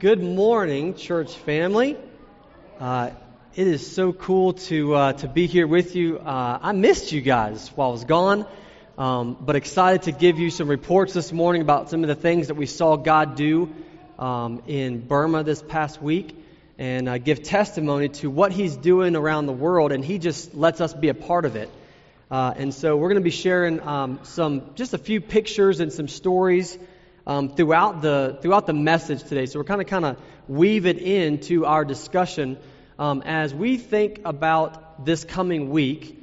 Good morning, church family. It is so cool to be here with you. I missed you guys while I was gone, but excited to give you some reports this morning about some of the things that we saw God do in Burma this past week, and give testimony to what He's doing around the world, and He just lets us be a part of it. And so we're going to be sharing just a few pictures and some stories throughout the message today. So we're kind of weave it into our discussion as we think about this coming week,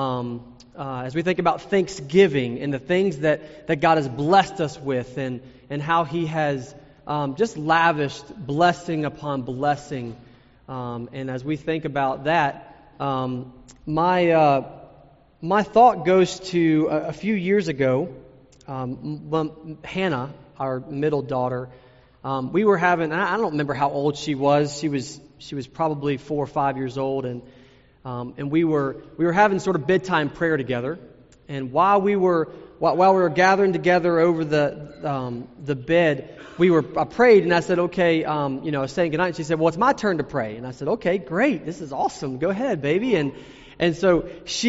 as we think about Thanksgiving and the things that God has blessed us with, and how He has just lavished blessing upon blessing. And as we think about that, my thought goes to a few years ago. Hannah, our middle daughter, we were having, I don't remember how old she was. She was probably 4 or 5 years old, and we were having sort of bedtime prayer together. And while we were gathering together over the bed, I prayed, and I said, okay, I was saying goodnight. And she said, well, it's my turn to pray. And I said, okay, great, this is awesome. Go ahead, baby. And so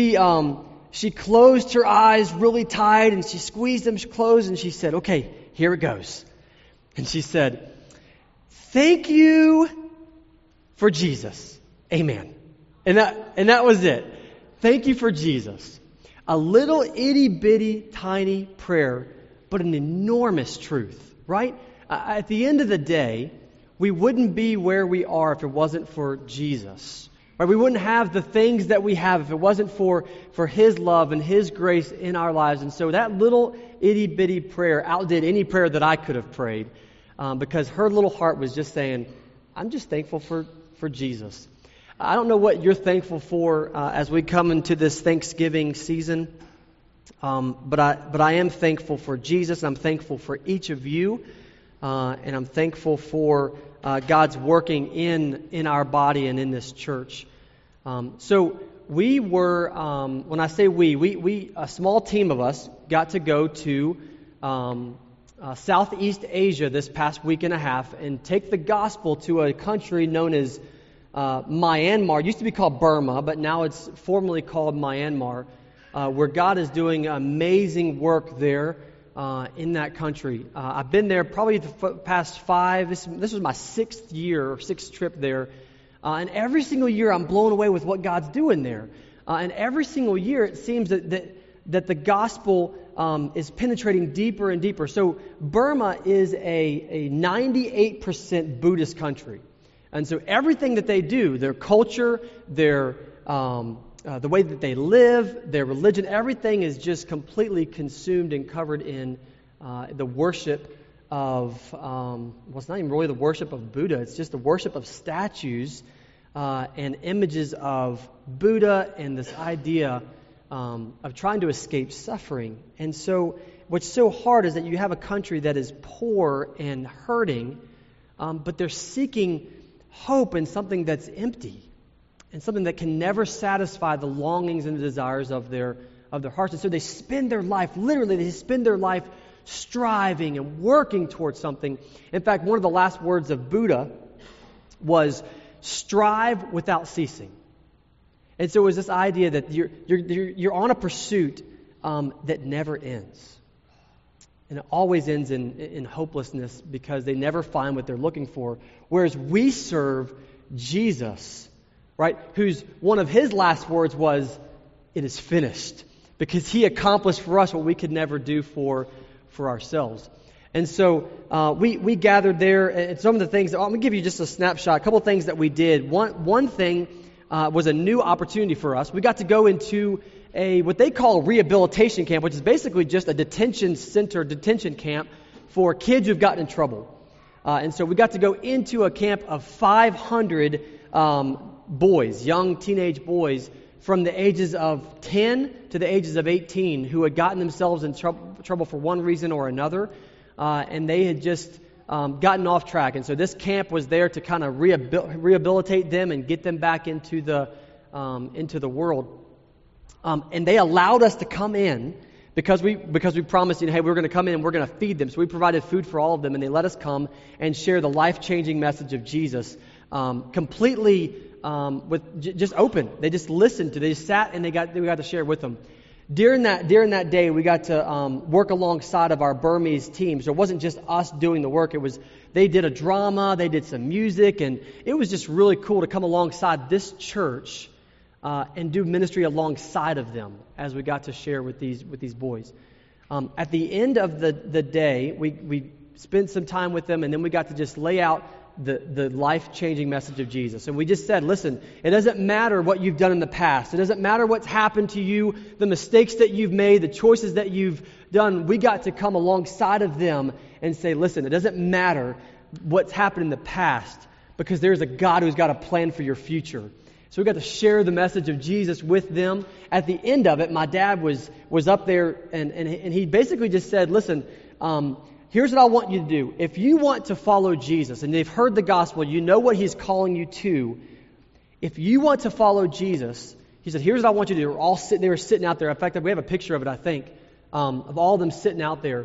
she closed her eyes really tight, and she squeezed them closed, and she said, okay, here it goes. And she said, thank you for Jesus. Amen. And that was it. Thank you for Jesus. A little itty-bitty tiny prayer, but an enormous truth, right? At the end of the day, we wouldn't be where we are if it wasn't for Jesus. Right? We wouldn't have the things that we have if it wasn't for His love and His grace in our lives. And so that little itty-bitty prayer outdid any prayer that I could have prayed, because her little heart was just saying, I'm just thankful for Jesus. I don't know what you're thankful for as we come into this Thanksgiving season, but I am thankful for Jesus, and I'm thankful for each of you, and I'm thankful for God's working in our body and in this church. So we were, when I say we, a small team of us got to go to Southeast Asia this past week and a half and take the gospel to a country known as Myanmar. It used to be called Burma, but now it's formally called Myanmar, where God is doing amazing work there in that country. I've been there probably the past 5. This was my 6th trip there. And every single year I'm blown away with what God's doing there. And every single year it seems that the gospel is penetrating deeper and deeper. So Burma is a 98% Buddhist country. And so everything that they do, their culture, their the way that they live, their religion, everything is just completely consumed and covered in the worship of, it's not even really the worship of Buddha, it's just the worship of statues and images of Buddha, and this idea of trying to escape suffering. And so what's so hard is that you have a country that is poor and hurting, but they're seeking hope in something that's empty, and something that can never satisfy the longings and the desires of their hearts. And so they spend their life striving and working towards something. In fact, one of the last words of Buddha was, strive without ceasing. And so it was this idea that you're on a pursuit that never ends. And it always ends in hopelessness, because they never find what they're looking for. Whereas we serve Jesus, right, whose one of His last words was, it is finished, because He accomplished for us what we could never do for ourselves. And so we gathered there, and some of the things, I'm going to give you just a snapshot, a couple of things that we did. One thing was a new opportunity for us. We got to go into what they call a rehabilitation camp, which is basically just a detention camp for kids who've gotten in trouble. And so we got to go into a camp of 500 boys, young teenage boys, from the ages of 10 to the ages of 18, who had gotten themselves in trouble for one reason or another, and they had just gotten off track. And so this camp was there to kind of rehabilitate them and get them back into the world. And they allowed us to come in because we promised, hey, we're going to come in and we're going to feed them. So we provided food for all of them, and they let us come and share the life-changing message of Jesus completely just open. They just listened to. They just sat and we got to share with them. During that day, we got to work alongside of our Burmese team. So it wasn't just us doing the work. It was they did a drama, they did some music, and it was just really cool to come alongside this church and do ministry alongside of them as we got to share with these boys. At the end of the day, we spent some time with them, and then we got to just lay out the life-changing message of Jesus. And we just said, listen, it doesn't matter what you've done in the past. It doesn't matter what's happened to you, the mistakes that you've made, the choices that you've done. We got to come alongside of them and say, listen, it doesn't matter what's happened in the past, because there's a God who's got a plan for your future. So we got to share the message of Jesus with them. At the end of it, my dad was up there, and he basically just said, listen, here's what I want you to do. If you want to follow Jesus, and they've heard the gospel, you know what He's calling you to. If you want to follow Jesus, he said, here's what I want you to do. They were sitting out there. In fact, we have a picture of it, I think, of all of them sitting out there.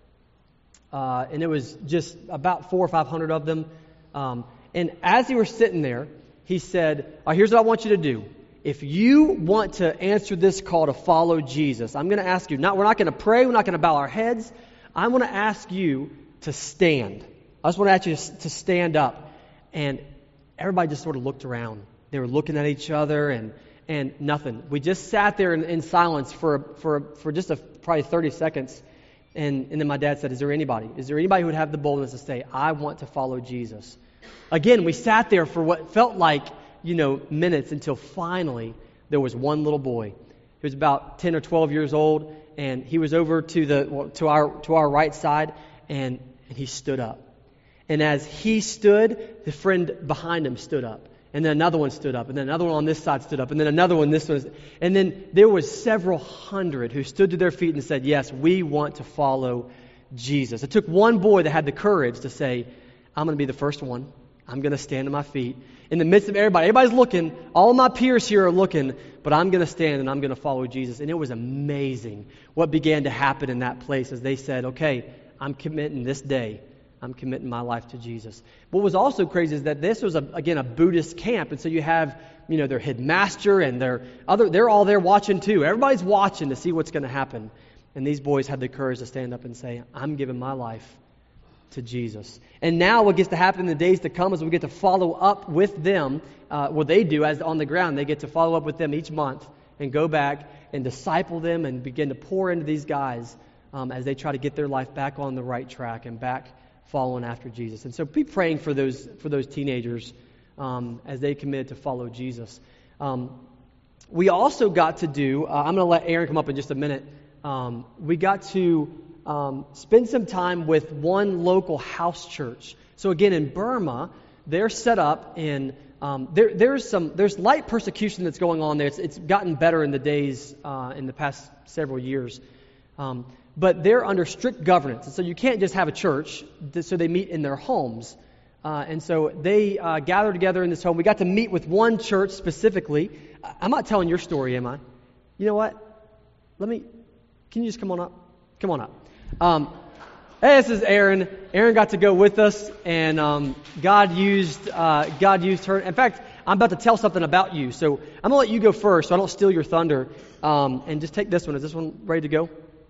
And it was just about 400 or 500 of them. And as they were sitting there, he said, all right, here's what I want you to do. If you want to answer this call to follow Jesus, I'm going to ask you, we're not going to pray, we're not going to bow our heads. I want to ask you to stand. I just want to ask you to stand up. And everybody just sort of looked around. They were looking at each other and nothing. We just sat there in silence for just probably 30 seconds. And then my dad said, is there anybody who would have the boldness to say, I want to follow Jesus? Again, we sat there for what felt like, minutes, until finally there was one little boy. He was about 10 or 12 years old, and he was over to our right side, and he stood up. And as he stood, the friend behind him stood up. And then another one stood up, and then another one on this side stood up, and then another one this one. And then there was several hundred who stood to their feet and said, yes, we want to follow Jesus. It took one boy that had the courage to say, I'm going to be the first one. I'm going to stand on my feet. In the midst of everybody's looking, all my peers here are looking, but I'm going to stand and I'm going to follow Jesus. And it was amazing what began to happen in that place as they said, okay, I'm committing this day. I'm committing my life to Jesus. What was also crazy is that this was, a Buddhist camp. And so you have, their headmaster and they're all there watching too. Everybody's watching to see what's going to happen. And these boys had the courage to stand up and say, I'm giving my life to Jesus. And now what gets to happen in the days to come is we get to follow up with them. What they do as on the ground, they get to follow up with them each month and go back and disciple them and begin to pour into these guys as they try to get their life back on the right track and back following after Jesus. And so be praying for those teenagers as they commit to follow Jesus. We also got to do, I'm going to let Aaron come up in just a minute. We got to spend some time with one local house church. So again, in Burma, they're set up in, there's light persecution that's going on there. It's gotten better in the days, in the past several years. But they're under strict governance. And so you can't just have a church, so they meet in their homes. And so they gather together in this home. We got to meet with one church specifically. I'm not telling your story, am I? You know what? Can you just come on up? Come on up. Hey, this is Aaron. Aaron got to go with us, and God used her. In fact, I'm about to tell something about you. So I'm going to let you go first so I don't steal your thunder. And just take this one. Is this one ready to go?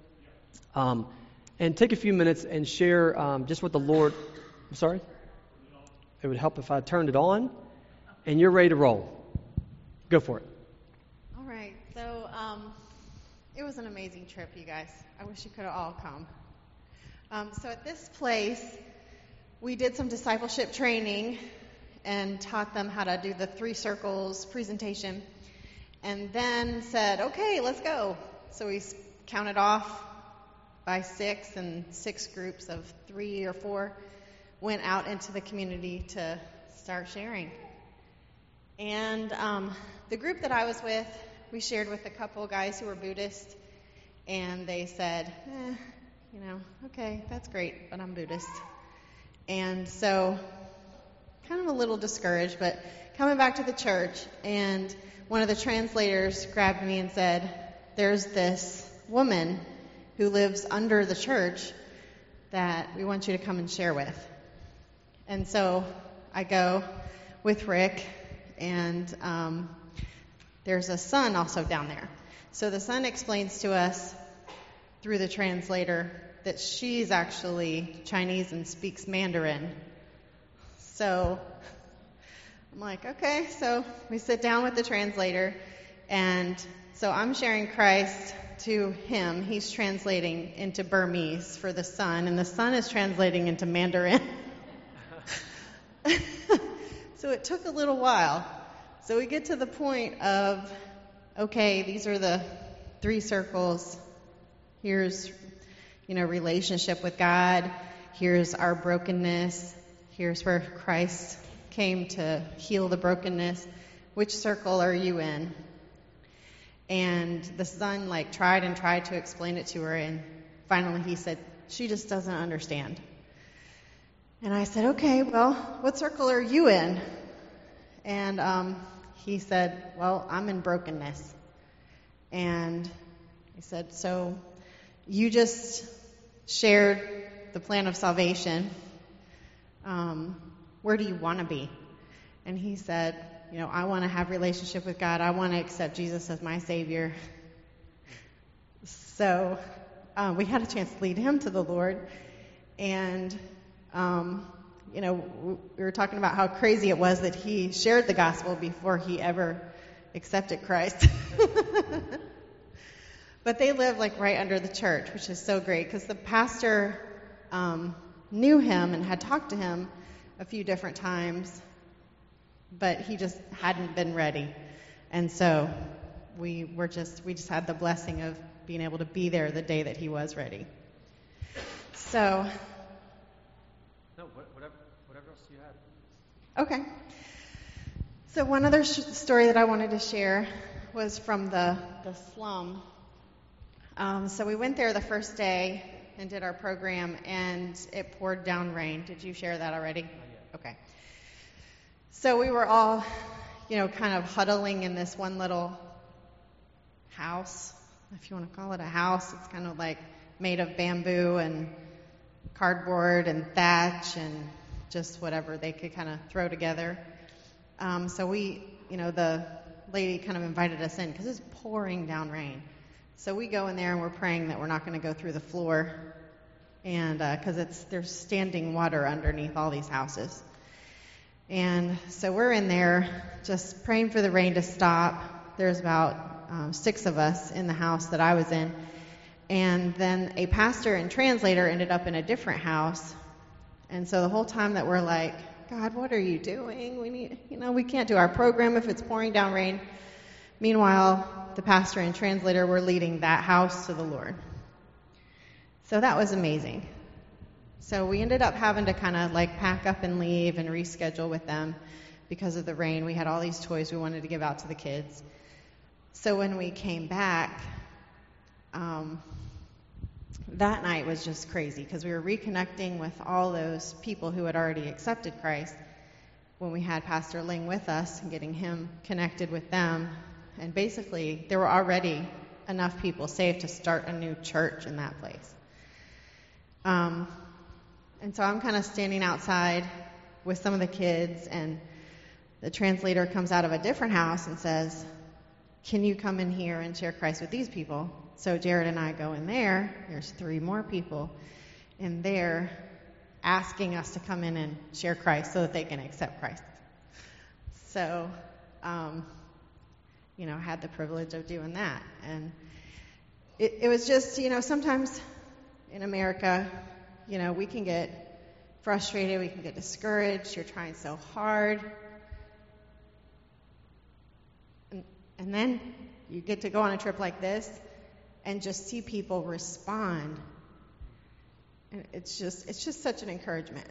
And take a few minutes and share just what the Lord... I'm sorry? It would help if I turned it on, and you're ready to roll. Go for it. All right. So it was an amazing trip, you guys. I wish you could have all come. So at this place, we did some discipleship training and taught them how to do the 3 circles presentation, and then said, okay, let's go. So we counted off by 6, and 6 groups of 3 or 4 went out into the community to start sharing. And the group that I was with, we shared with a couple of guys who were Buddhist, and they said, okay, that's great, but I'm Buddhist. And so kind of a little discouraged, but coming back to the church, and one of the translators grabbed me and said, there's this woman who lives under the church that we want you to come and share with. And so I go with Rick, and there's a son also down there. So the son explains to us through the translator that she's actually Chinese and speaks Mandarin. So I'm like, okay. So we sit down with the translator, and so I'm sharing Christ to him. He's translating into Burmese for the son, and the son is translating into Mandarin. So it took a little while. So we get to the point of, okay, these are the 3 circles. Here's, relationship with God. Here's our brokenness. Here's where Christ came to heal the brokenness. Which circle are you in? And the son tried to explain it to her, and finally he said, she just doesn't understand. And I said, okay, well, what circle are you in? And he said, well, I'm in brokenness. And I said, so you just shared the plan of salvation. Where do you want to be? And he said, I want to have a relationship with God. I want to accept Jesus as my Savior. So we had a chance to lead him to the Lord. And, we were talking about how crazy it was that he shared the gospel before he ever accepted Christ. But they live right under the church, which is so great, because the pastor knew him and had talked to him a few different times, but he just hadn't been ready. And so we just had the blessing of being able to be there the day that he was ready. So. No, whatever else you have. Okay. So one other story that I wanted to share was from the slum. So we went there the first day and did our program, and it poured down rain. Did you share that already? Not yet. Okay. So we were all, kind of huddling in this one little house, if you want to call it a house. It's kind of made of bamboo and cardboard and thatch and just whatever they could kind of throw together. So we, the lady kind of invited us in because it's pouring down rain. So we go in there and we're praying that we're not going to go through the floor, and because there's standing water underneath all these houses. And so we're in there just praying for the rain to stop. There's about 6 of us in the house that I was in. And then a pastor and translator ended up in a different house. And so the whole time that we're like, God, what are you doing? We can't do our program if it's pouring down rain. Meanwhile, the pastor and translator were leading that house to the Lord. So that was amazing. So we ended up having to kind of pack up and leave and reschedule with them because of the rain. We had all these toys we wanted to give out to the kids. So when we came back, that night was just crazy because we were reconnecting with all those people who had already accepted Christ when we had Pastor Ling with us and getting him connected with them. And basically, there were already enough people saved to start a new church in that place. And so I'm kind of standing outside with some of the kids, and the translator comes out of a different house and says, can you come in here and share Christ with these people? So Jared and I go in there. There's 3 more people in there asking us to come in and share Christ so that they can accept Christ. So, I had the privilege of doing that. And it was just, sometimes in America, we can get frustrated, we can get discouraged, you're trying so hard. And then you get to go on a trip like this and just see people respond. And it's just such an encouragement.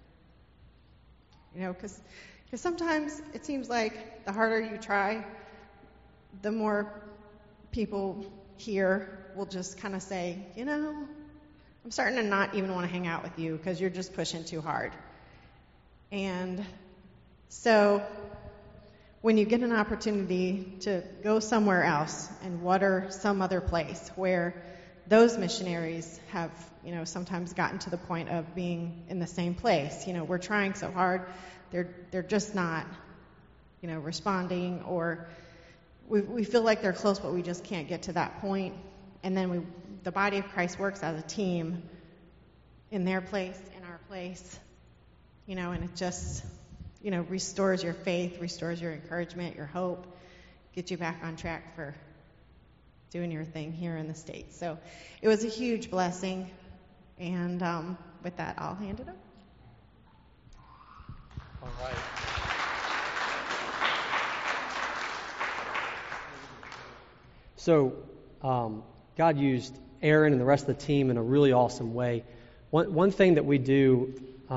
Because sometimes it seems like the harder you try, the more people here will just kind of say, I'm starting to not even want to hang out with you because you're just pushing too hard. And so when you get an opportunity to go somewhere else and water some other place where those missionaries have, sometimes gotten to the point of being in the same place. We're trying so hard, they're just not, responding, or we feel like they're close, but we just can't get to that point. And then the body of Christ works as a team in their place, in our place, and it just, restores your faith, restores your encouragement, your hope, gets you back on track for doing your thing here in the States. So it was a huge blessing, and with that, I'll hand it over. All right. So God used Aaron and the rest of the team in a really awesome way. One thing that we do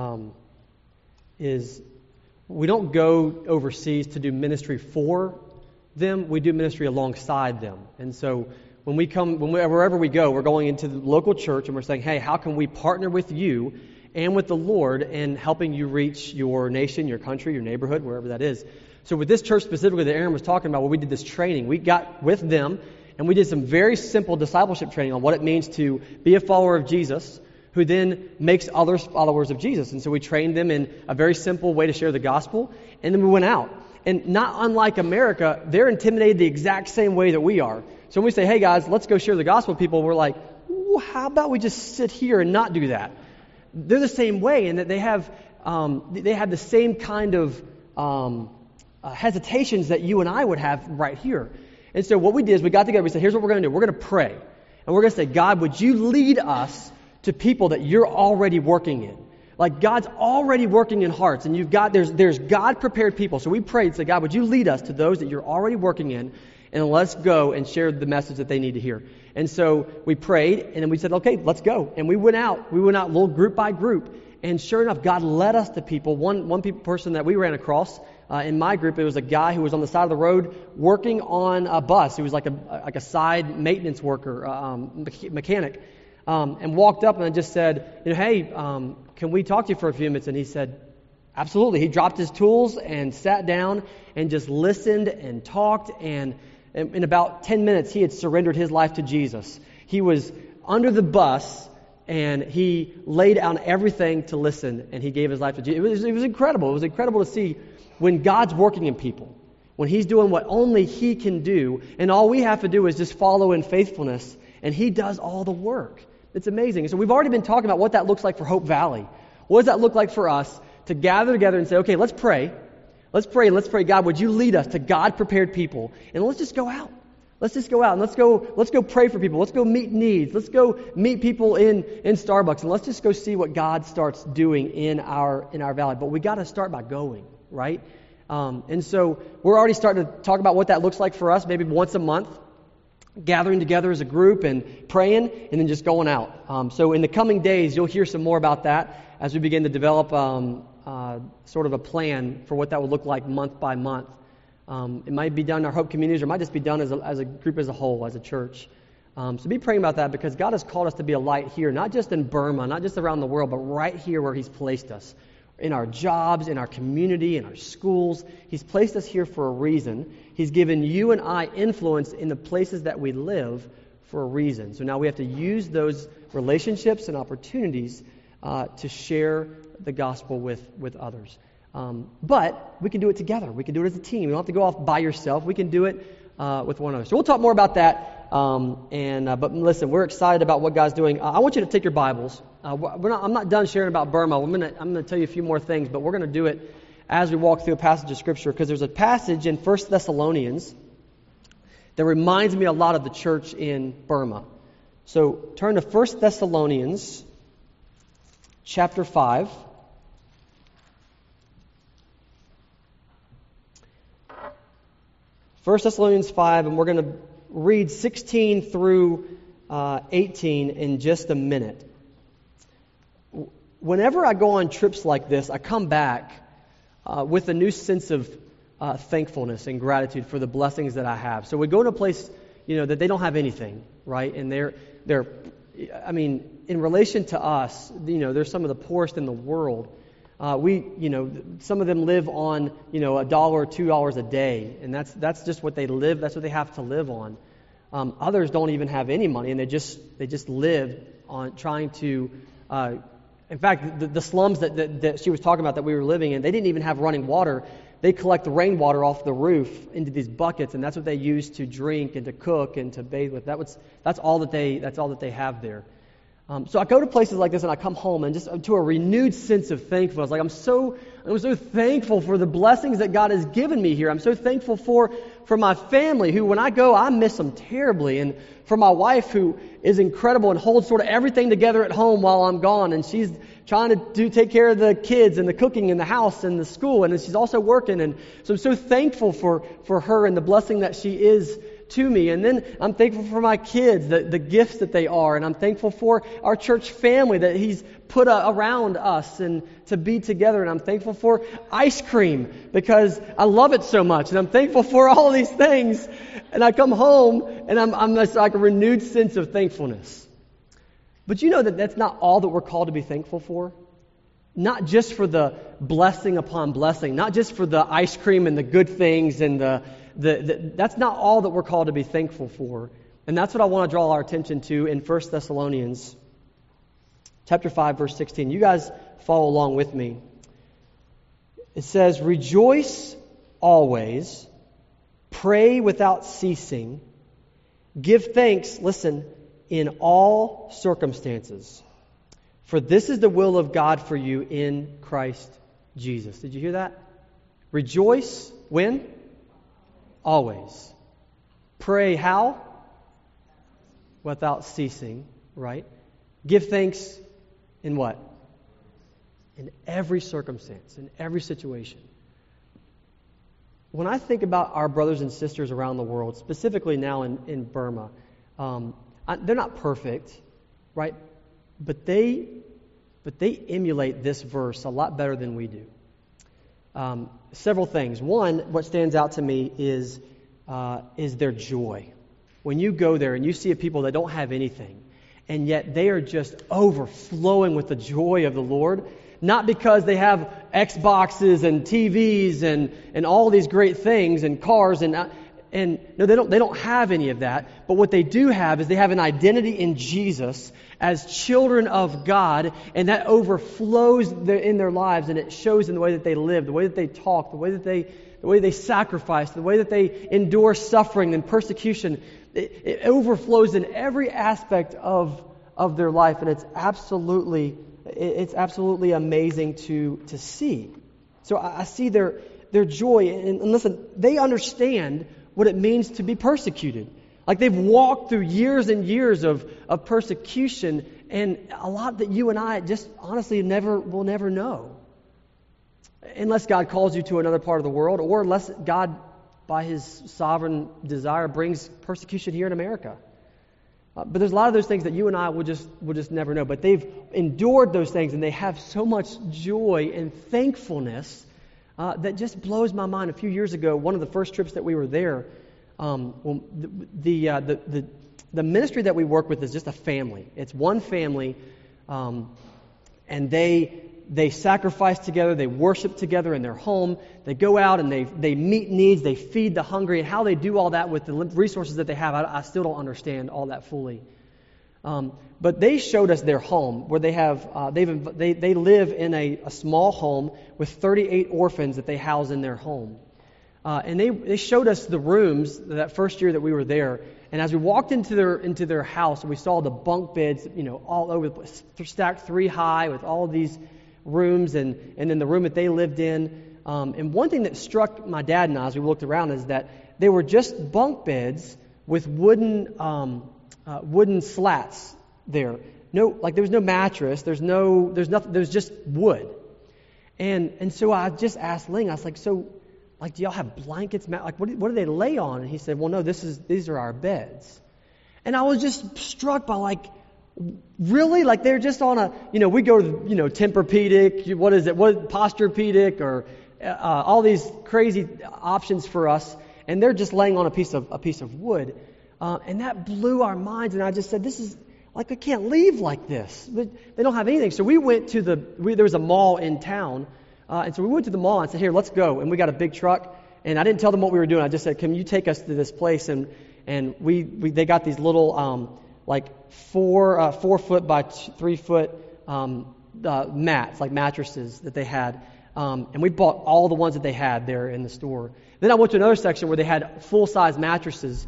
is we don't go overseas to do ministry for them. We do ministry alongside them. And so wherever we go, we're going into the local church and we're saying, hey, how can we partner with you and with the Lord in helping you reach your nation, your country, your neighborhood, wherever that is. So with this church specifically that Aaron was talking about, where we did this training, we got with them and we did some very simple discipleship training on what it means to be a follower of Jesus, who then makes others followers of Jesus. And so we trained them in a very simple way to share the gospel, and then we went out. And not unlike America, they're intimidated the exact same way that we are. So when we say, hey guys, let's go share the gospel with people, we're like, well, how about we just sit here and not do that? They're the same way in that they have the same kind of hesitations that you and I would have right here. And so what we did is we got together, we said, here's what we're going to do. We're going to pray. And we're going to say, God, would you lead us to people that you're already working in? Like God's already working in hearts, and there's God-prepared people. So we prayed, say, God, would you lead us to those that you're already working in, and let's go and share the message that they need to hear. And so we prayed, and then we said, okay, let's go. And we went out little group by group, and sure enough, God led us to people. One person that we ran across in my group, it was a guy who was on the side of the road working on a bus. He was like a side maintenance worker, mechanic. And walked up and I just said, hey, can we talk to you for a few minutes? And he said, absolutely. He dropped his tools and sat down and just listened and talked. And in about 10 minutes, he had surrendered his life to Jesus. He was under the bus and he laid down everything to listen, and he gave his life to Jesus. It was incredible. It was incredible to see when God's working in people, when he's doing what only he can do, and all we have to do is just follow in faithfulness, and he does all the work. It's amazing. So we've already been talking about what that looks like for Hope Valley. What does that look like for us to gather together and say, okay, let's pray. Let's pray. God, would you lead us to God-prepared people? And let's just go out. Let's just go out and let's go pray for people. Let's go meet needs. Let's go meet people in Starbucks, and let's just go see what God starts doing in our valley. But we got to start by going, right? And so we're already starting to talk about what that looks like for us, maybe once a month, gathering together as a group and praying, and then just going out. So in the coming days, you'll hear some more about that as we begin to develop sort of a plan for what that would look like month by month. It might be done in our Hope communities, or it might just be done as a group as a whole, as a church. So be praying about that, because God has called us to be a light here, not just in Burma, not just around the world, but right here where he's placed us. In our jobs, in our community, in our schools. He's placed us here for a reason. He's given you and I influence in the places that we live for a reason. So now we have to use those relationships and opportunities to share the gospel with others. But we can do it together. We can do it as a team. You don't have to go off by yourself. We can do it with one another. So we'll talk more about that. But listen, we're excited about what God's doing. I want you to take your Bibles. I'm not done sharing about Burma. I'm going to tell you a few more things, but we're going to do it as we walk through a passage of Scripture, because there's a passage in 1 Thessalonians that reminds me a lot of the church in Burma. So turn to 1 Thessalonians chapter 5. First Thessalonians 5, and we're going to read 16 through 18 in just a minute. Whenever I go on trips like this, I come back with a new sense of thankfulness and gratitude for the blessings that I have. So we go to a place, that they don't have anything, right? And they're in relation to us, they're some of the poorest in the world. Some of them live on, $1 or $2 a day, and that's just what they live. That's what they have to live on. Others don't even have any money, and they just live on trying to. In fact, the slums that she was talking about that we were living in, they didn't even have running water. They collect the rainwater off the roof into these buckets, and that's what they use to drink and to cook and to bathe with. That's all that they have there. So I go to places like this, and I come home, and just to a renewed sense of thankfulness. Like I'm so thankful for the blessings that God has given me here. I'm so thankful for my family, who when I go, I miss them terribly, and for my wife, who is incredible and holds sort of everything together at home while I'm gone, and she's trying to take care of the kids and the cooking in the house and the school, and she's also working, and so I'm so thankful for her and the blessing that she is to me. And then I'm thankful for my kids, the gifts that they are, and I'm thankful for our church family that He's put around us and to be together, and I'm thankful for ice cream because I love it so much, and I'm thankful for all these things, and I come home and I'm just like a renewed sense of thankfulness. But you know that that's not all that we're called to be thankful for. Not just for the blessing upon blessing, not just for the ice cream and the good things and that's not all that we're called to be thankful for. And that's what I want to draw our attention to in 1 Thessalonians chapter 5, verse 16. You guys follow along with me. It says, "Rejoice always, pray without ceasing, give thanks," listen, "in all circumstances. For this is the will of God for you in Christ Jesus." Did you hear that? Rejoice when? Always. Pray how? Without ceasing, right? Give thanks in what? In every circumstance, in every situation. When I think about our brothers and sisters around the world, specifically now in Burma, they're not perfect, right? But they emulate this verse a lot better than we do. Several things. One, what stands out to me is their joy. When you go there and you see people that don't have anything, and yet they are just overflowing with the joy of the Lord, not because they have Xboxes and TVs and all these great things and cars and no, they don't have any of that. But what they do have is they have an identity in Jesus as children of God, and that overflows in their lives, and it shows in the way that they live, the way that they talk, the way they sacrifice, the way that they endure suffering and persecution. It overflows in every aspect of their life, and it's absolutely amazing to see. So I see their joy, and listen, they understand what it means to be persecuted. Like they've walked through years and years of persecution, and a lot that you and I just honestly will never know. Unless God calls you to another part of the world, or unless God, by His sovereign desire, brings persecution here in America. But there's a lot of those things that you and I will just never know. But they've endured those things, and they have so much joy and thankfulness that just blows my mind. A few years ago, one of the first trips that we were there, the ministry that we work with is just a family. It's one family, and they sacrifice together, they worship together in their home, they go out and they meet needs, they feed the hungry, and how they do all that with the resources that they have, I still don't understand all that fully. But they showed us their home, where they have they live in a small home with 38 orphans that they house in their home. And they showed us the rooms that first year that we were there. And as we walked into their house, we saw the bunk beds, all over the place, stacked 3 high with all of these rooms, and then the room that they lived in. And one thing that struck my dad and I as we looked around is that they were just bunk beds with wooden slats there. There was no mattress. There's nothing. There's just wood. And so I just asked Ling. I was like, so, do y'all have blankets? What do they lay on? And he said, well, no, these are our beds. And I was just struck by really? They're just on a, we go to, Tempur-Pedic, what is it? Posturepedic, or all these crazy options for us. And they're just laying on a piece of wood. And that blew our minds. And I just said, this is, I can't leave like this. They don't have anything. So we went to there was a mall in town. And so we went to the mall and said, here, let's go. And we got a big truck. And I didn't tell them what we were doing. I just said, can you take us to this place? And and they got these little like 4 foot by 3 foot mats, like mattresses that they had. And we bought all the ones that they had there in the store. Then I went to another section where they had full-size mattresses,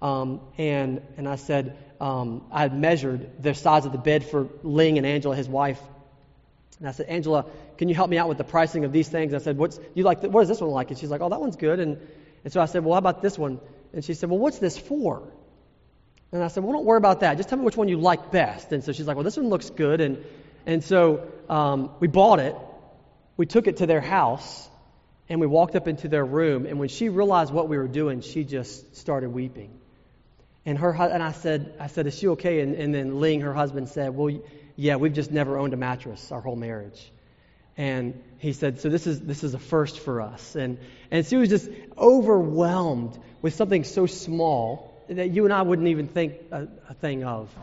and I said, I had measured the size of the bed for Ling and Angela, his wife. And I said, Angela, can you help me out with the pricing of these things? And I said, what is this one like? And she's like, oh, that one's good. And so I said, well, how about this one? And she said, well, what's this for? And I said, well, don't worry about that. Just tell me which one you like best. And so she's like, well, this one looks good. And so we bought it. We took it to their house, and we walked up into their room. And when she realized what we were doing, she just started weeping. And I said, is she okay? And then Ling, her husband, said, well, yeah, we've just never owned a mattress our whole marriage. And he said, so this is a first for us. And she was just overwhelmed with something so small that you and I wouldn't even think a thing of.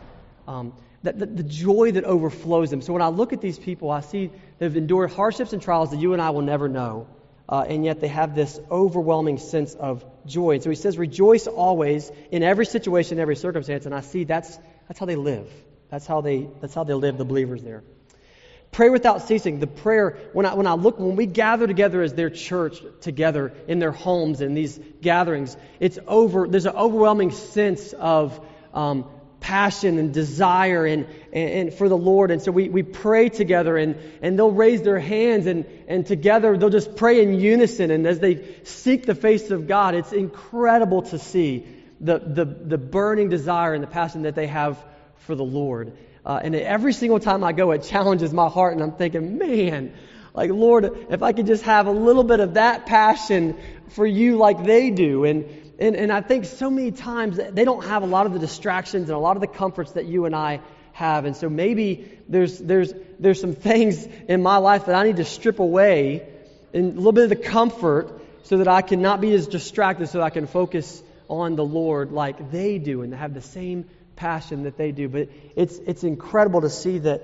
The joy that overflows them. So when I look at these people, I see they've endured hardships and trials that you and I will never know. And yet they have this overwhelming sense of joy. And so he says, rejoice always in every situation, every circumstance. And I see that's how they live. That's how they live, the believers there. Pray without ceasing. The prayer, when we gather together as their church together in their homes in these gatherings, there's an overwhelming sense of passion and desire and for the Lord. And so we pray together, and they'll raise their hands, and together they'll just pray in unison. And as they seek the face of God, it's incredible to see the burning desire and the passion that they have for the Lord. And every single time I go, it challenges my heart, and I'm thinking, man, like, Lord, if I could just have a little bit of that passion for you like they do. And I think so many times they don't have a lot of the distractions and a lot of the comforts that you and I have. And so maybe there's some things in my life that I need to strip away, and a little bit of the comfort, so that I can not be as distracted, so that I can focus on the Lord like they do and have the same passion that they do. But it's incredible to see that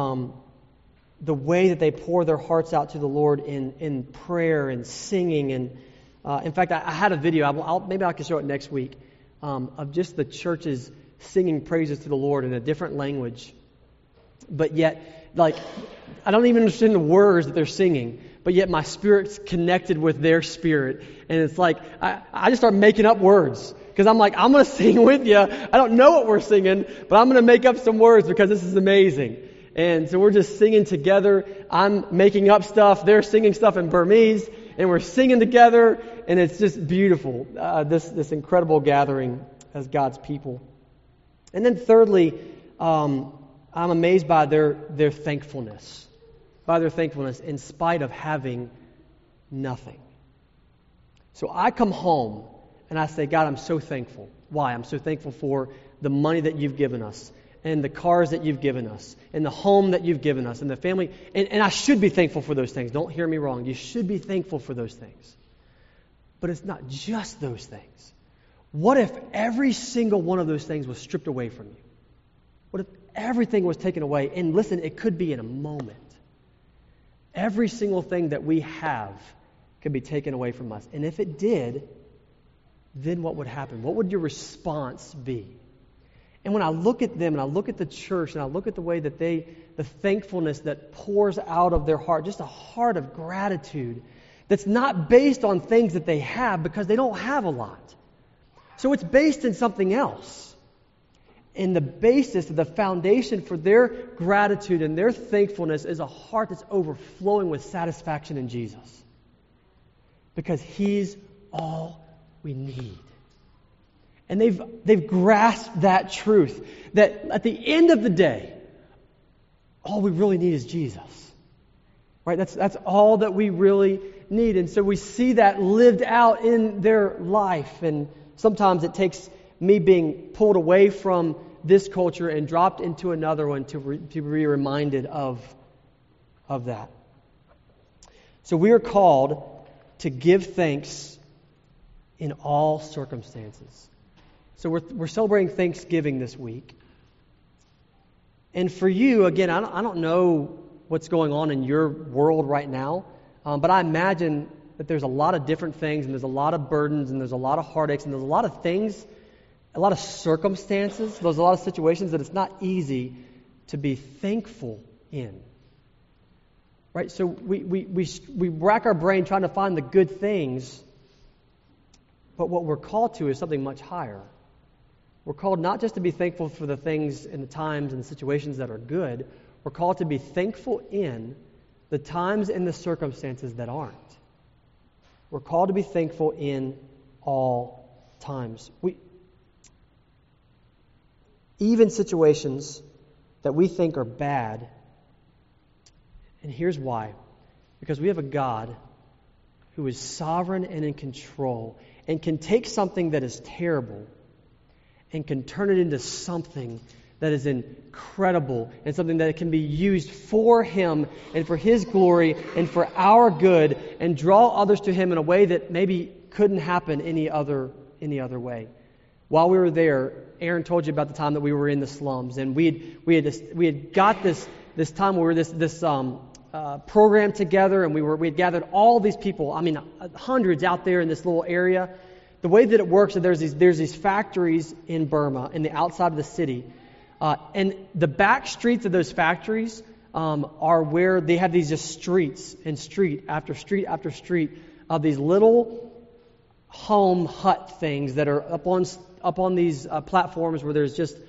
the way that they pour their hearts out to the Lord in prayer and singing. And in fact, I had a video. Maybe I can show it next week of just the churches singing praises to the Lord in a different language. But yet, like, I don't even understand the words that they're singing. But yet my spirit's connected with their spirit. And it's like, I just start making up words. Because I'm like, I'm going to sing with you. I don't know what we're singing, but I'm going to make up some words because this is amazing. And so we're just singing together. I'm making up stuff. They're singing stuff in Burmese. And we're singing together. And it's just beautiful. This incredible gathering as God's people. And then thirdly, I'm amazed by their thankfulness. By their thankfulness in spite of having nothing. So I come home and I say, God, I'm so thankful. Why? I'm so thankful for the money that you've given us, and the cars that you've given us, and the home that you've given us, and the family. And I should be thankful for those things. Don't hear me wrong. You should be thankful for those things. But it's not just those things. What if every single one of those things was stripped away from you? What if everything was taken away? And listen, it could be in a moment. Every single thing that we have could be taken away from us. And if it did, then what would happen? What would your response be? And when I look at them, and I look at the church, and I look at the way that the thankfulness that pours out of their heart, just a heart of gratitude that's not based on things that they have, because they don't have a lot. So it's based in something else. And the basis, the foundation for their gratitude and their thankfulness is a heart that's overflowing with satisfaction in Jesus. Because He's all we need. And they've grasped that truth, that at the end of the day, all we really need is Jesus. Right? That's all that we really need. And so we see that lived out in their life. And sometimes it takes me being pulled away from this culture and dropped into another one to be reminded of that. So we are called to give thanks in all circumstances. So we're celebrating Thanksgiving this week. And for you, again, I don't know what's going on in your world right now, but I imagine that there's a lot of different things, and there's a lot of burdens, and there's a lot of heartaches, and there's a lot of things a lot of circumstances, there's a lot of situations that it's not easy to be thankful in. Right? So we rack our brain trying to find the good things, but what we're called to is something much higher. We're called not just to be thankful for the things and the times and the situations that are good. We're called to be thankful in the times and the circumstances that aren't. We're called to be thankful in all times. Even situations that we think are bad. And here's why. Because we have a God who is sovereign and in control and can take something that is terrible and can turn it into something that is incredible and something that can be used for Him and for His glory and for our good and draw others to Him in a way that maybe couldn't happen any other way. While we were there, Aaron told you about the time that we were in the slums, and we had got this time where we were this program together, and we had gathered all these people. I mean, hundreds out there in this little area. The way that it works is there's these factories in Burma, in the outside of the city, and the back streets of those factories are where they have these just streets and street after street after street of these little home hut things that are up on these platforms where there's just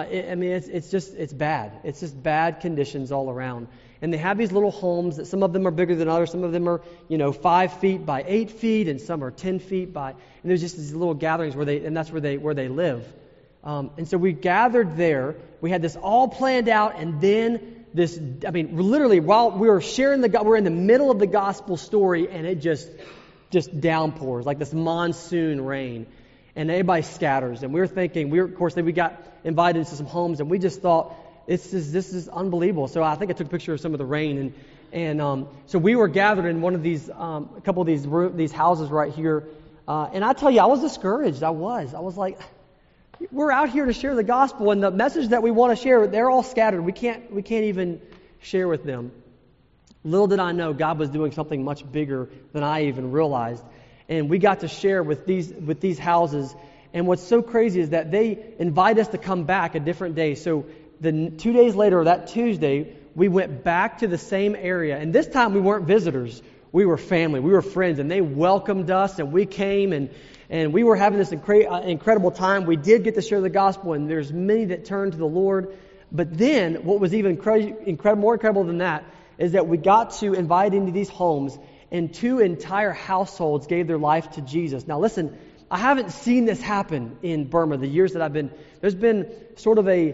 it's bad. It's just bad conditions all around. And they have these little homes that some of them are bigger than others. Some of them are, 5 feet by 8 feet, and some are 10 feet by. And there's just these little gatherings and that's where they live. And so we gathered there. We had this all planned out, and then literally while we were sharing we're in the middle of the gospel story, and it just downpours like this monsoon rain, and everybody scatters. And we were thinking, we got invited into some homes, and we just thought, this is unbelievable. So I think I took a picture of some of the rain, and so we were gathered in one of these, a couple of these houses right here, and I tell you, I was discouraged. I was like, we're out here to share the gospel, and the message that we want to share, they're all scattered. We can't even share with them. Little did I know, God was doing something much bigger than I even realized, and we got to share with these houses. And what's so crazy is that they invite us to come back a different day. So 2 days later, that Tuesday, we went back to the same area. And this time we weren't visitors. We were family. We were friends. And they welcomed us, and we came, and we were having this incredible time. We did get to share the gospel, and there's many that turned to the Lord. But then what was even more incredible than that is that we got to invite into these homes, and 2 entire households gave their life to Jesus. Now listen, I haven't seen this happen in Burma the years that I've been. There's been sort of a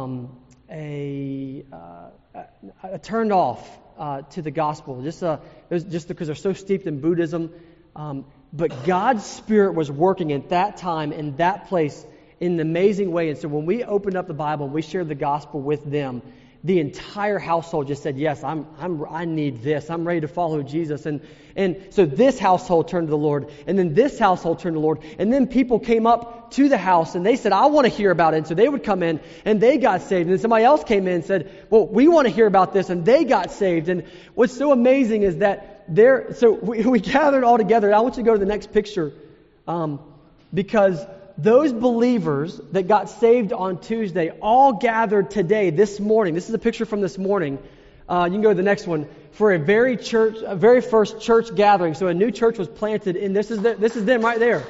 turned off to the gospel, just because they're so steeped in Buddhism. But God's Spirit was working at that time in that place in an amazing way. And so when we opened up the Bible and we shared the gospel with them, the entire household just said, "Yes, I need this. I'm ready to follow Jesus." And so this household turned to the Lord, and then this household turned to the Lord, and then people came up to the house and they said, "I want to hear about it." And so they would come in and they got saved. And then somebody else came in and said, "Well, we want to hear about this," and they got saved. And what's so amazing is that we gathered all together. And I want you to go to the next picture, because those believers that got saved on Tuesday all gathered today, this morning. This is a picture from this morning. You can go to the next one, for a very first church gathering. So a new church was planted, and this is them right there.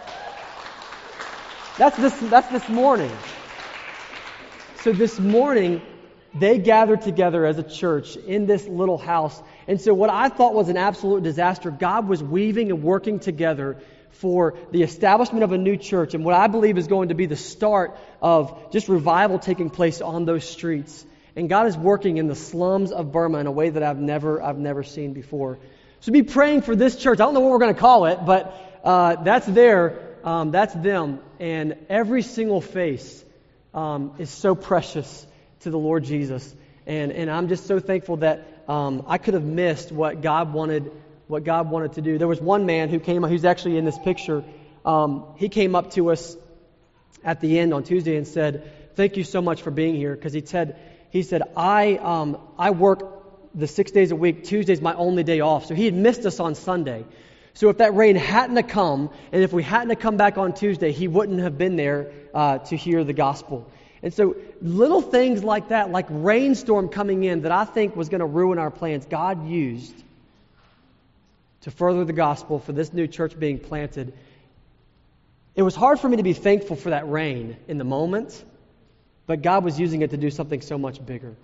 That's this morning. So this morning, they gathered together as a church in this little house. And so what I thought was an absolute disaster, God was weaving and working together for the establishment of a new church, and what I believe is going to be the start of just revival taking place on those streets. And God is working in the slums of Burma in a way that I've never seen before. So be praying for this church. I don't know what we're going to call it, but that's them, and every single face is so precious to the Lord Jesus. And I'm just so thankful that I could have missed what God wanted to do. There was one man who's actually in this picture. He came up to us at the end on Tuesday and said, "Thank you so much for being here," because he said I work the 6 days a week. Tuesday's my only day off. So he had missed us on Sunday. So if that rain hadn't have come, and if we hadn't have come back on Tuesday, he wouldn't have been there to hear the gospel. And so little things like that, like rainstorm coming in that I think was going to ruin our plans, God used to further the gospel for this new church being planted. It was hard for me to be thankful for that rain in the moment, but God was using it to do something so much bigger.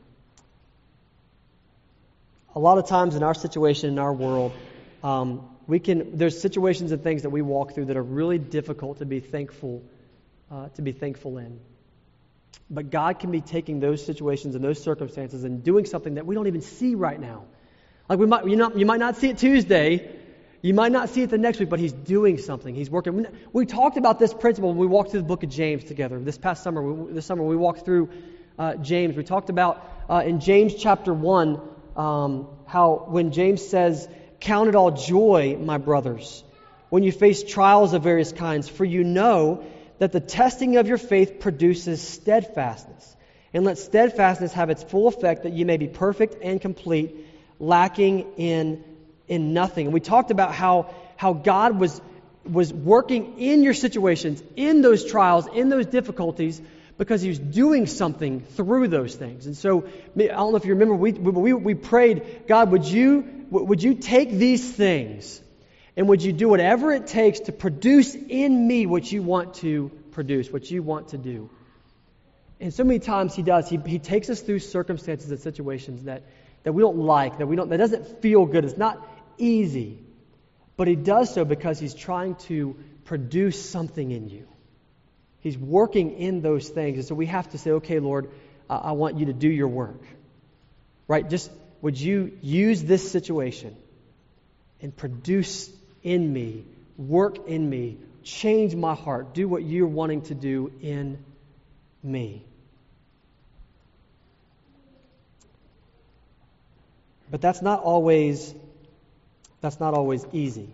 A lot of times in our situation, in our world, there's situations and things that we walk through that are really difficult to be thankful in. But God can be taking those situations and those circumstances and doing something that we don't even see right now. Like you might not see it Tuesday, you might not see it the next week, but He's doing something. He's working. We talked about this principle when we walked through the book of James together this past summer. This summer we walked through James. We talked about in James chapter 1 how when James says, "Count it all joy, my brothers, when you face trials of various kinds, for you know that the testing of your faith produces steadfastness. And let steadfastness have its full effect, that you may be perfect and complete, lacking in nothing." And we talked about how God was working in your situations, in those trials, in those difficulties, because He was doing something through those things. And so, I don't know if you remember, we prayed, God, would you take these things and would you do whatever it takes to produce in me what you want to produce, what you want to do? And so many times He does. He takes us through circumstances and situations that we don't like, that doesn't feel good. It's not easy. But He does so because He's trying to produce something in you. He's working in those things. And so we have to say, okay, Lord, I want you to do your work. Right? Just would you use this situation and produce in me, work in me, change my heart, do what you're wanting to do in me. But that's not always easy.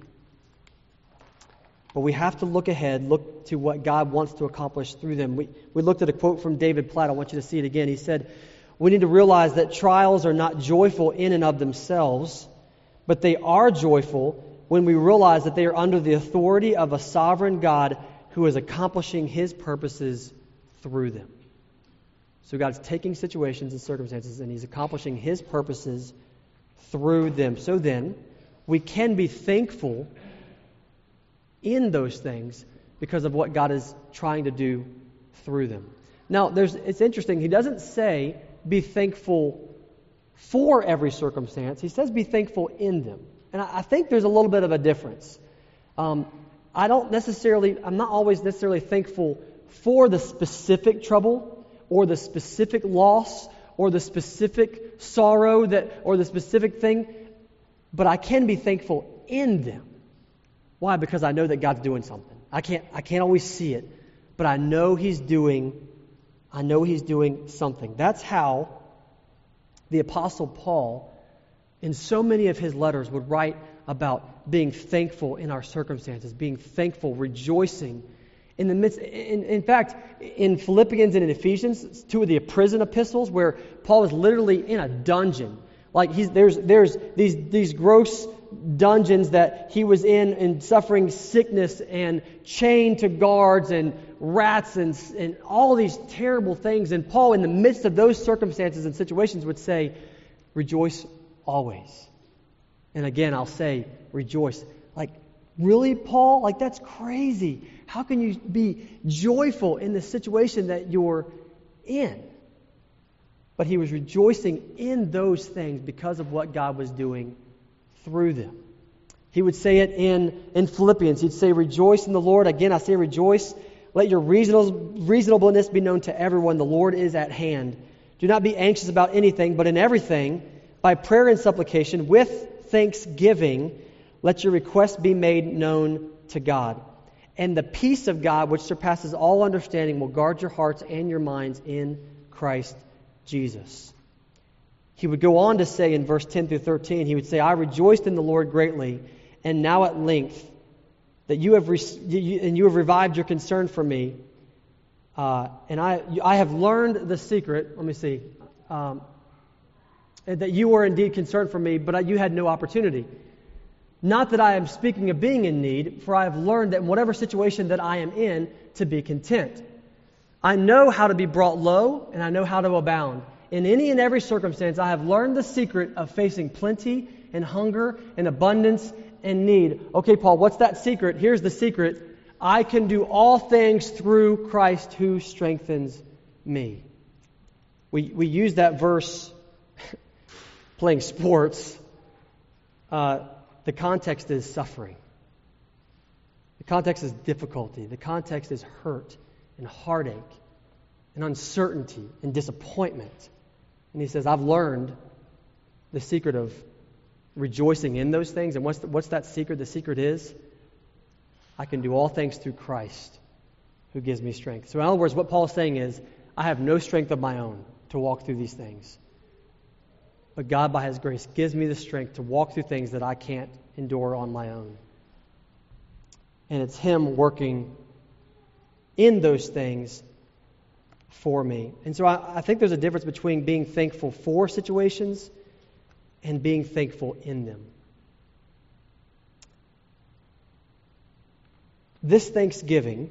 But we have to look ahead, look to what God wants to accomplish through them. We looked at a quote from David Platt. I want you to see it again. He said, "We need to realize that trials are not joyful in and of themselves, but they are joyful when we realize that they are under the authority of a sovereign God who is accomplishing His purposes through them." So God's taking situations and circumstances and He's accomplishing His purposes through them. So then, we can be thankful in those things because of what God is trying to do through them. Now, it's interesting. He doesn't say be thankful for every circumstance. He says be thankful in them. And I think there's a little bit of a difference. I'm not always necessarily thankful for the specific trouble or the specific loss or the specific sorrow or the specific thing, but I can be thankful in them. Why? Because I know that God's doing something. I can't always see it, but I know He's doing something. That's how the Apostle Paul, in so many of his letters, would write about being thankful in our circumstances, being thankful, rejoicing in the midst. In fact, in Philippians and in Ephesians, two of the prison epistles, where Paul is literally in a dungeon. Like there's these gross dungeons that he was in and suffering sickness and chained to guards and rats and all these terrible things. And Paul, in the midst of those circumstances and situations, would say, "Rejoice always." And again, I'll say, rejoice. Like, really, Paul? Like, that's crazy. How can you be joyful in the situation that you're in? But he was rejoicing in those things because of what God was doing through them. He would say it in Philippians. He'd say, "Rejoice in the Lord." Again, I say rejoice. "Let your reasonableness be known to everyone. The Lord is at hand. Do not be anxious about anything, but in everything, by prayer and supplication, with thanksgiving, let your requests be made known to God. And the peace of God, which surpasses all understanding, will guard your hearts and your minds in Christ Jesus." He would go on to say in verse 10 through 13, he would say, "I rejoiced in the Lord greatly, and now at length that you have revived your concern for me. And I have learned the secret." Let me see. That you were indeed concerned for me, but you had no opportunity. Not that I am speaking of being in need, for I have learned that in whatever situation that I am in, to be content. I know how to be brought low, and I know how to abound. In any and every circumstance, I have learned the secret of facing plenty and hunger and abundance and need. Okay, Paul, what's that secret? Here's the secret. I can do all things through Christ who strengthens me. We use that verse playing sports. The context is suffering. The context is difficulty. The context is hurt and heartache and uncertainty and disappointment. And he says, I've learned the secret of rejoicing in those things. And what's that secret? The secret is, I can do all things through Christ who gives me strength. So in other words, what Paul's saying is, I have no strength of my own to walk through these things. But God, by His grace, gives me the strength to walk through things that I can't endure on my own. And it's Him working in those things for me. And so I think there's a difference between being thankful for situations and being thankful in them. This Thanksgiving,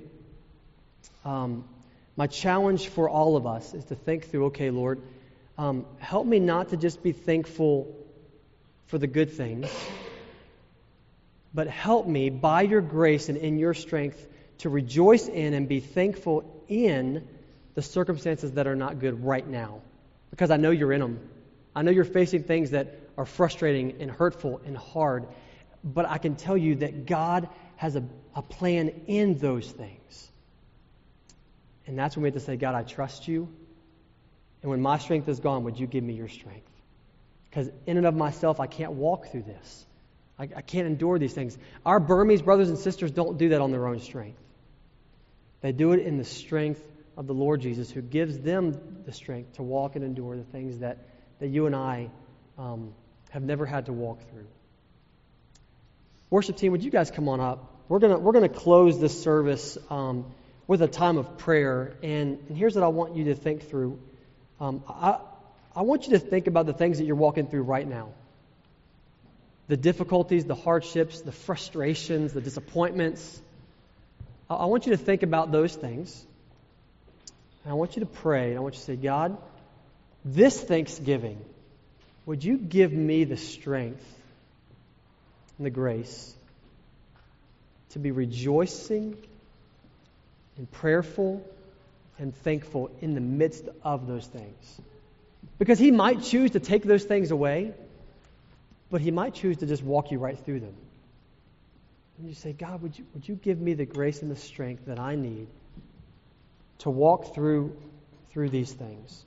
my challenge for all of us is to think through, okay, Lord, help me not to just be thankful for the good things, but help me by your grace and in your strength to rejoice in and be thankful in the circumstances that are not good right now. Because I know you're in them. I know you're facing things that are frustrating and hurtful and hard. But I can tell you that God has a plan in those things. And that's when we have to say, God, I trust you. And when my strength is gone, would you give me your strength? Because in and of myself, I can't walk through this. I can't endure these things. Our Burmese brothers and sisters don't do that on their own strength. They do it in the strength of the Lord Jesus, who gives them the strength to walk and endure the things that you and I have never had to walk through. Worship team, would you guys come on up? We're gonna close this service with a time of prayer, and here's what I want you to think through. I want you to think about the things that you're walking through right now. The difficulties, the hardships, the frustrations, the disappointments. I want you to think about those things. And I want you to pray. And I want you to say, God, this Thanksgiving, would you give me the strength and the grace to be rejoicing and prayerful and thankful in the midst of those things? Because He might choose to take those things away, but He might choose to just walk you right through them. And you say, God, would you give me the grace and the strength that I need to walk through these things?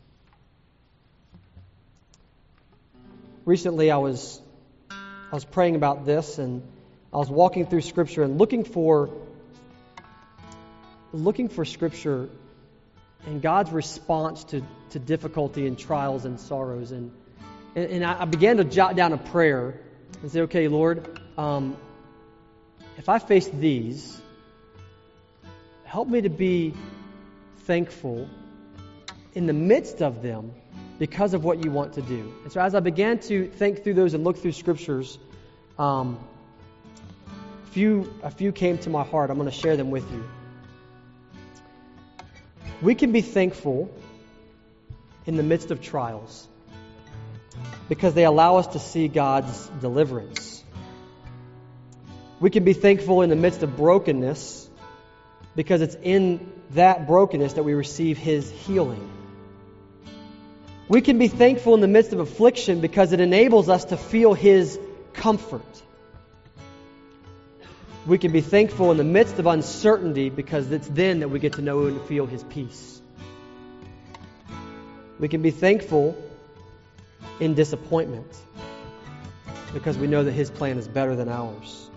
Recently, I was praying about this, and I was walking through Scripture and looking for Scripture and God's response to difficulty and trials and sorrows. And I began to jot down a prayer and say, okay, Lord, if I face these, help me to be thankful in the midst of them because of what you want to do. And so as I began to think through those and look through Scriptures, a few came to my heart. I'm going to share them with you. We can be thankful in the midst of trials because they allow us to see God's deliverance. We can be thankful in the midst of brokenness because it's in that brokenness that we receive His healing. We can be thankful in the midst of affliction because it enables us to feel His comfort. We can be thankful in the midst of uncertainty because it's then that we get to know and feel His peace. We can be thankful in disappointment because we know that His plan is better than ours.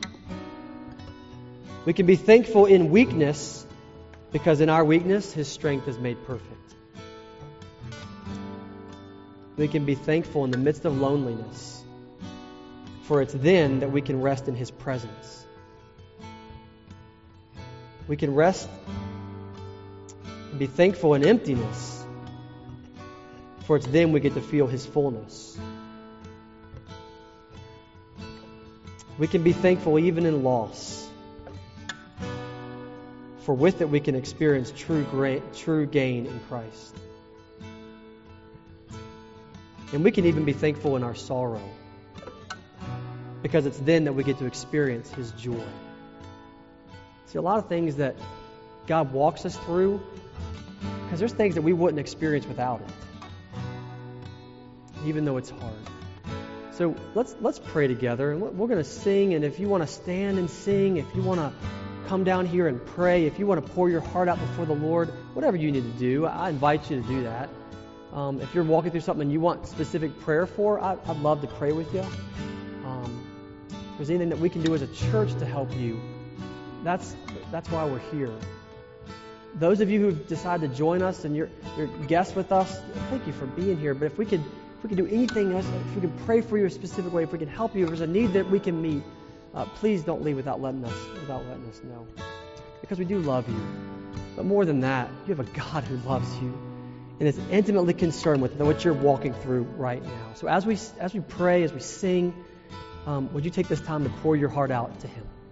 We can be thankful in weakness because in our weakness, His strength is made perfect. We can be thankful in the midst of loneliness, for it's then that we can rest in His presence. We can rest and be thankful in emptiness, for it's then we get to feel His fullness. We can be thankful even in loss. For with it we can experience true gain in Christ. And we can even be thankful in our sorrow, because it's then that we get to experience His joy. See, a lot of things that God walks us through, because there's things that we wouldn't experience without it, even though it's hard. So let's pray together, and we're going to sing. And if you want to stand and sing, if you want to come down here and pray, if you want to pour your heart out before the Lord, whatever you need to do, I invite you to do that. If you're walking through something you want specific prayer for, I'd love to pray with you. If there's anything that we can do as a church to help you, that's why we're here. Those of you who've decided to join us and you're guests with us, thank you for being here. But if we could do anything else, if we could pray for you a specific way, if we can help you, if there's a need that we can meet, please don't leave without letting us know. Because we do love you. But more than that, you have a God who loves you and is intimately concerned with what you're walking through right now. So as we pray, as we sing, would you take this time to pour your heart out to Him?